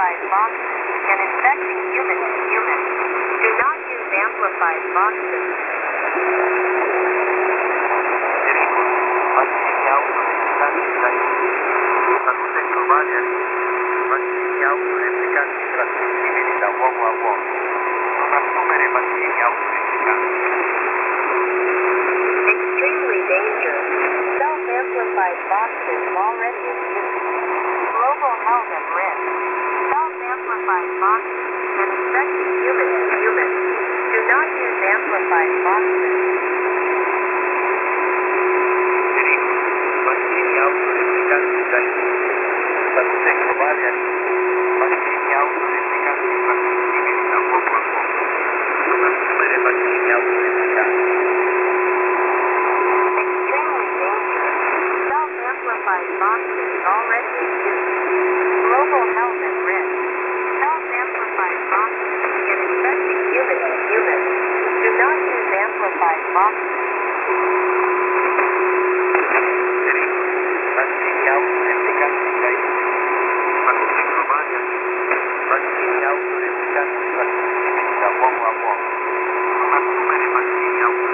amplified boxes and infecting human to human. Do not use amplified boxes. Bacterie autoreplicante salute globale bacterie autoreplicante trasmissibili da uomo a uomo. Non assumere bacterie autoreplicante. Extremely dangerous. Self-amplified boxes already in use. Global health at risk. Self-amplified boxes and infecting human to human. Do not use amplified boxes. Bacterie autoreplicante salute globale bacterie autoreplicante trasmissibili da uomo a uomo. Non assumere bacterie autoreplicante. Extremely dangerous. Self-amplified boxes already in use. Global health at risk. Self-amplified boxes and infecting human to human. Do not use amplified boxes.